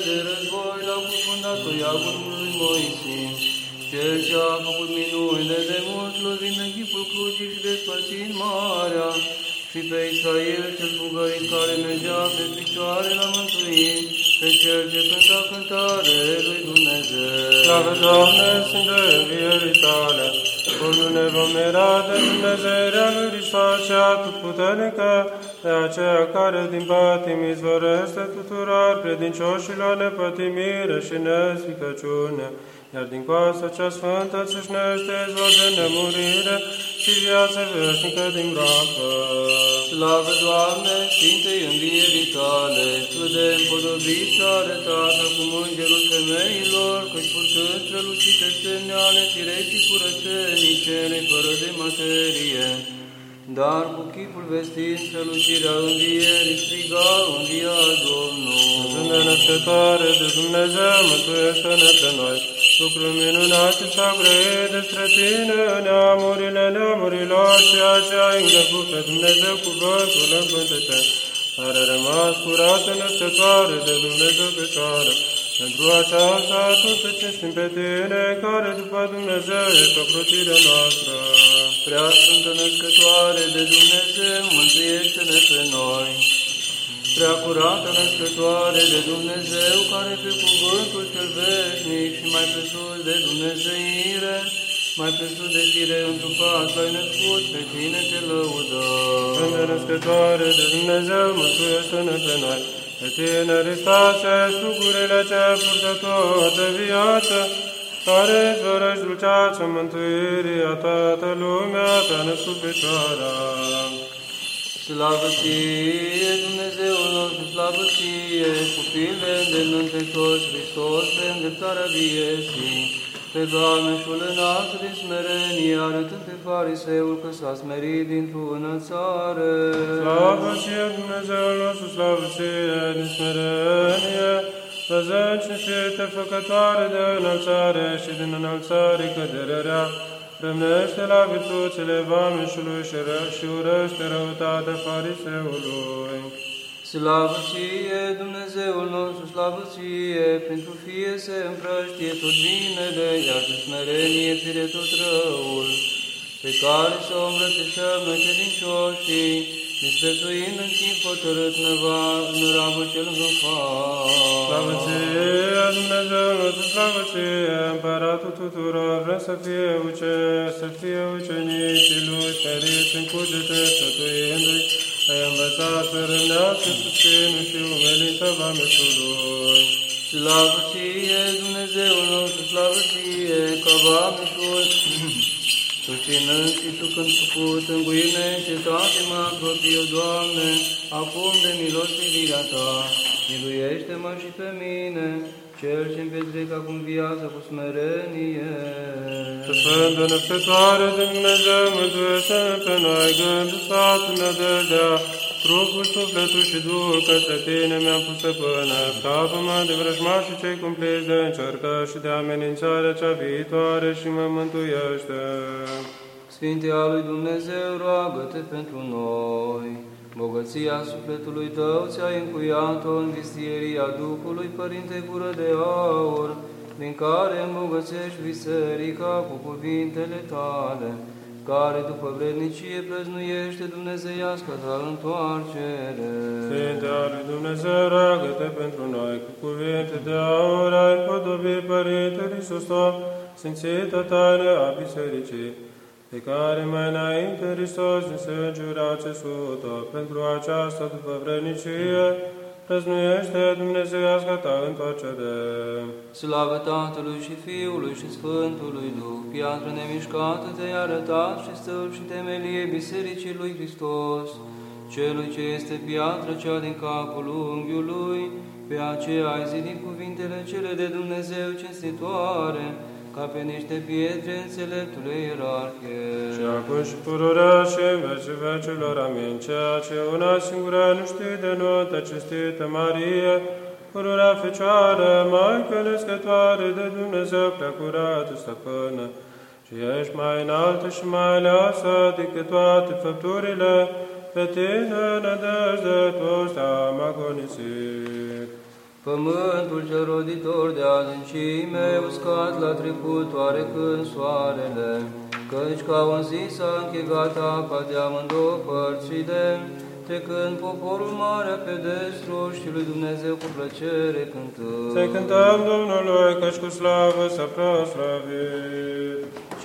de război l-au cufundat cu iagul lui Moise. Cel ce a făcut minunile de mult, lovind în chipul crucii și despărțind marea, și pe Israel cel bugărit care mergea pe picioare l-a mântuit, pe cel ce cânta cântare lui Dumnezeu. Slavă, Doamne, Sfântă învierii Tale, unde vom era de Dumnezeirea lui Hristos cea atotputernică, de aceea care din patim izvorăște tuturor credincioșilor nepătimire și nesficăciune, iar din coasta cea sfântă țâșnește izvor de nemurire și viață veșnică din groapă. Slavă, Doamne, Sfintei învierii Tale, Tu de împodobit și arătat acum îngerul femeilor, căci purtând strălucite semne ale fireții curățenii cele fără de materie, dar cu chipul vestind strălucirea învierii, striga învia Domnul. Sfântă născătoare de Dumnezeu, mântuiește-ne pe noi. Lucrul minunat și a grăit despre Tine, neamurile neamurilor, ceea ce ai îngăput pe Dumnezeu cuvântul împântețe, care a rămas curată născătoare de Dumnezeu Fecioară. Pentru aceasta Tu te cinstim pe Tine, care după Dumnezeu ești ocrotirea noastră. Prea Sfântă Născătoare de Dumnezeu, mântuiește-ne pe noi. Prea curată Născătoare de Dumnezeu, care pe cuvântul cel veșnic și mai presus de Dumnezeire, mai presus de fire întrupat, l-ai născut, pe Tine te lăudăm. Sfântă Născătoare de Dumnezeu, mântuiește-ne pe noi. Pe Tine, Hristoase, sucurile ce purtător de viață, care îți vărăși dulceața mântuirii a toată lumea, te-a născut Fecioara. Slavă Ție, Dumnezeul nostru, slavă Ție, copile de Mântuitor Hristos, pe îndreptarea vieții, pe vameșul înalt din smerenie, arătând pe fariseul că s-a smerit dintr-o înălțare. Slavă Ție, Dumnezeul nostru, slavă Ție, din smerenie, văzând cinstite făcătoare de înălțare și din înălțare căderea, rămnește la virtuțile vameșului și urăște răutatea fariseului. Slavă Ție, Dumnezeul nostru, slavă Ție, pentru Fie se împrăștie tot binele, iar de smerenie fire tot răul, pe care s-o îmbrățișăm noi credincioșii, disprețuind în timp hotărât năravul cel învăfat. Slavă Ție, Dumnezeul nostru, slavă Ție, Împăratul tuturor, vrem să fie ucenicii Lui, feriți în cugete, sfătuindu-i, ai învățat să rânească susținul și umelința vameșului. Slavă Ție, Dumnezeul nostru, slavă Ție, ca vameșul, susținând și Tu când făcut înguinește toate mă apropie, Doamne, acum de milostivirea Ta, miluiește-mă și pe mine, Cel ce-mi petrec acum viața cu smerenie. Sfântă Născătoare de Dumnezeu, mântuiește-ne pe noi, gândul, sfatul, nădejdea, trupul, sufletul și Duhul către Tine mi-am pus până. Scapă-mă de vrăjmașii cei cumpliți de încercări și de amenințarea cea viitoare și mă mântuiește. Sfinte al lui Dumnezeu, roagă-te pentru noi. Bogăția sufletului Tău ți-ai încuiat-o în vistieria Duhului, Părinte Gură de Aur, din care îmbogățești biserica cu cuvintele Tale, care după vrednicie prăznuiește dumnezeiască Ta întoarcere. Sfinte al lui Dumnezeu, roagă-te pentru noi, cu cuvinte de aur ai împodobit Părinte Hristos, Sfințită taină a bisericii, pe care mai înainte Hristos din sângiura țesută, pentru aceasta după vrednicie, prăznuiește dumnezeiască Ta întoarcere. Slavă Tatălui și Fiului și Sfântului Duh, piatră nemișcată Te-ai arătat și stâlp și temelie Bisericii lui Hristos, Celui ce este piatră cea din capul unghiului, pe aceea ai zidit cuvintele cele de Dumnezeu cinstitoare, ca pe niște pietre înțeleptule ierarhie. Și acum și pururea și în vecii vecilor, amin. Ceea ce una singură nu știi de notă, cinstită Marie, pururea Fecioară, Maică născătoare de Dumnezeu, prea curată stăpână, și ești mai înaltă și mai aleasă decât toate făpturile, pe Tine nădejde toți te-am agonisit. Pământul cel roditor de adâncime, uscat la trecut oarecând soarele, căci ca un zi s-a închegat apa de amândouă părțile, trecând poporul mare pe destru și lui Dumnezeu cu plăcere cântând. Să cântăm Domnului, căci cu slavă s-a proslăvit.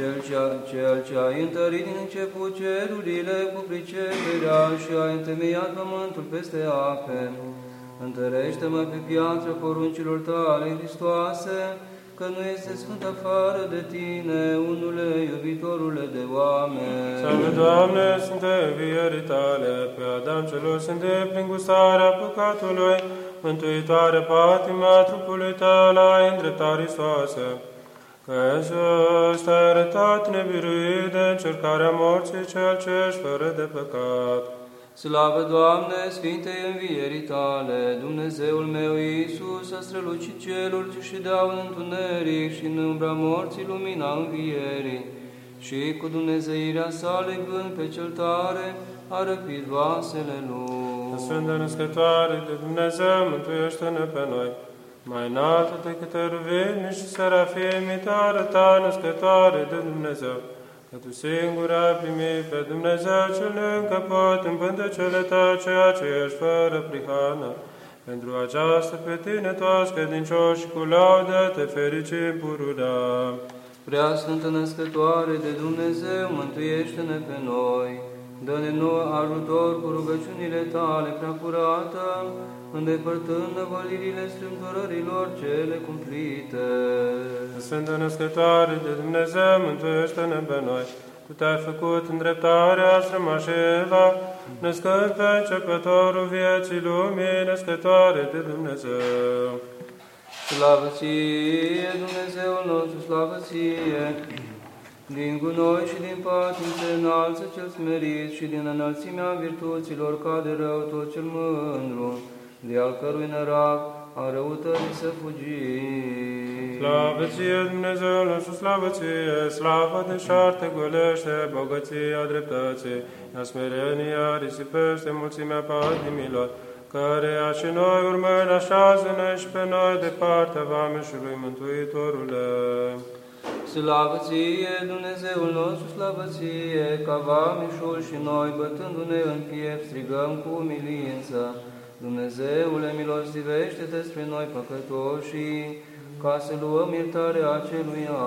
Cel ce a întărit din început cerurile cu priceperea și a întemeiat pământul peste ape, întărește-mă pe piatră poruncilor tale, Hristoase, că nu este sfânt afară de tine, unule iubitorule de oameni. Salve, Doamne, Sfinte învierii tale, pe Adam celor sfinte prin gustarea păcatului, mântuitoare patima trupului tău la îndreptare Hristoase, că Iisus te-a arătat nebiruit de încercarea morții cel ce ești fără de păcat. Slavă, Doamne, Sfintei învierii tale, Dumnezeul meu Iisus a strălucit celor ce ședeau în întuneric și în umbra morții lumina învierii, și cu dumnezeirea sa legând pe cel tare, a răpit vasele lui. Sfântă Născătoare de Dumnezeu, mântuiește-ne pe noi, mai înaltă decât eruvini și serafimii te arăta, Născătoare de Dumnezeu, că tu singur ai primit pe Dumnezeu cel neîncăpăt în pântecele tău, ceea ce ești fără prihană. Pentru aceasta pe tine toți credincioși cu laudă te fericim pururea. Prea Sfântă Născătoare de Dumnezeu, mântuiește-ne pe noi. Dă-ne nouă ajutor cu rugăciunile tale prea curată, îndepărtând năvălirile strâmtorărilor cele cumplite. Sfântă Născătoare de Dumnezeu, mântuiește-ne pe noi. Tu te-ai făcut îndreptarea strămașii Eva, născând pe începătorul vieții lumii, Născătoare de Dumnezeu. Slavă ție, Dumnezeul nostru, slavă ție! Din gunoi și din patim se înalță cel smerit și din înălțimea virtuților cade rău tot cel mândru, de al cărui nărac a răutății să fugim. Slavă ție, Dumnezeul nostru, slavă ție! Slava deșarte golește bogăția dreptății, a smerenia risipește mulțimea patimilor, căreia și noi urmând așează-ne și pe noi de partea vameșului Mântuitorule. Slavă ție, Dumnezeul nostru, slavă ție, ca vameșul și noi, bătându-ne în piept, strigăm cu umilință. Dumnezeule, milostivește-te spre noi păcătoșii, ca să luăm iertarea aceluia.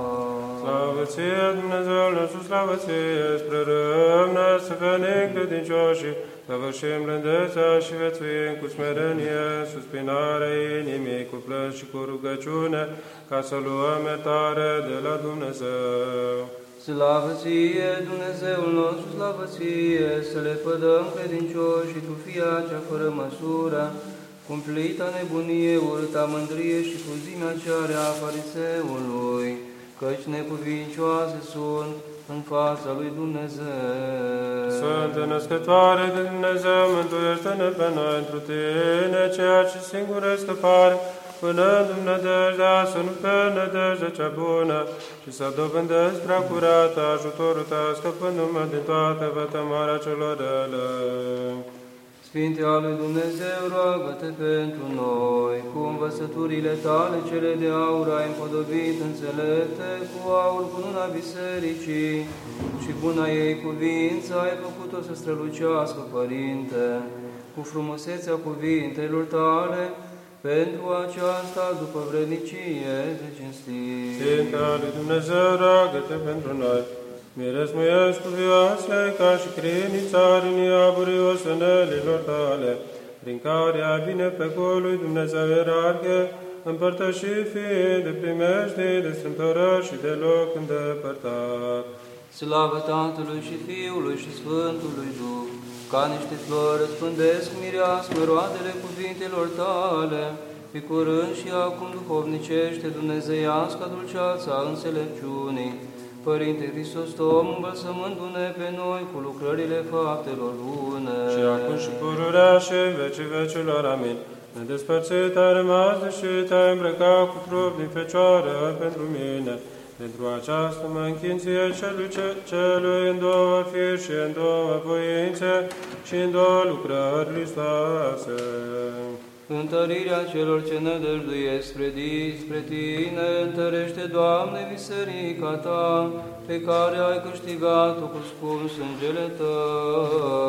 Slavă ție, Dumnezeul nostru, slavă ție, spre râvnă să venim credincioșii, săvârșim blândețea și viețuim cu smerenie, suspinarea inimii, cu plâns și cu rugăciune, ca să luăm iertare de la Dumnezeu. Slavă ție, Dumnezeul nostru, slavă ție, să le pădăm credincioșii, tu fia cea fără măsură, cumplita nebunie, urâta mândrie și cruzimea cea rea a fariseului, căci necuvincioase sunt în fața lui Dumnezeu. Sfântă Născătoare de Dumnezeu, mântuiește-ne pe noi întru tine, ceea ce singur e scăpare, până în nădejdea, să nu pe nădejdea cea bună, și să dobândesc prea curată ajutorul tău, scăpându-mă din toată vătămarea celor rele. Sfinte al lui Dumnezeu, roagă-te pentru noi, cu învățăturile tale cele de aur ai împodobit înțelepte, cu aur cununa bisericii și buna ei cuvință ai făcut-o să strălucească, Părinte, cu frumusețea cuvintelor tale, pentru aceasta, după vrednicie, de cinstit. Sfinte al lui Dumnezeu, roagă-te pentru noi. Miresmuiești cuvioase, ca și crinii țarinii aburii osănelilor tale, prin care ai bine pe lui Dumnezeu ierarhe, împărtășit fiind de primejdii, de strâmtorări și de loc îndepărtat. Slavă Tatălui și Fiului și Sfântului Duh, ca niște flori răspândesc mireasmă roadele cuvintelor tale, pe curând și acum duhovnicește dumnezeiasca dulceața înțelepciunii. Părinte Hristos, Domn, învățămându-ne pe noi cu lucrările faptelor bune. Și acum și pururea și în vecii vecilor, amin. Nedespărțit ai rămas, deși te-ai îmbrăcat cu trup din Fecioară pentru mine. Pentru aceasta mă închin ție celui în două firi și în două voințe și în două lucrări listoase. întărirea celor ce nădăjduiesc spre Tine, întărește, Doamne, biserica Ta, pe care ai câștigat-o cu scump sângele Tău.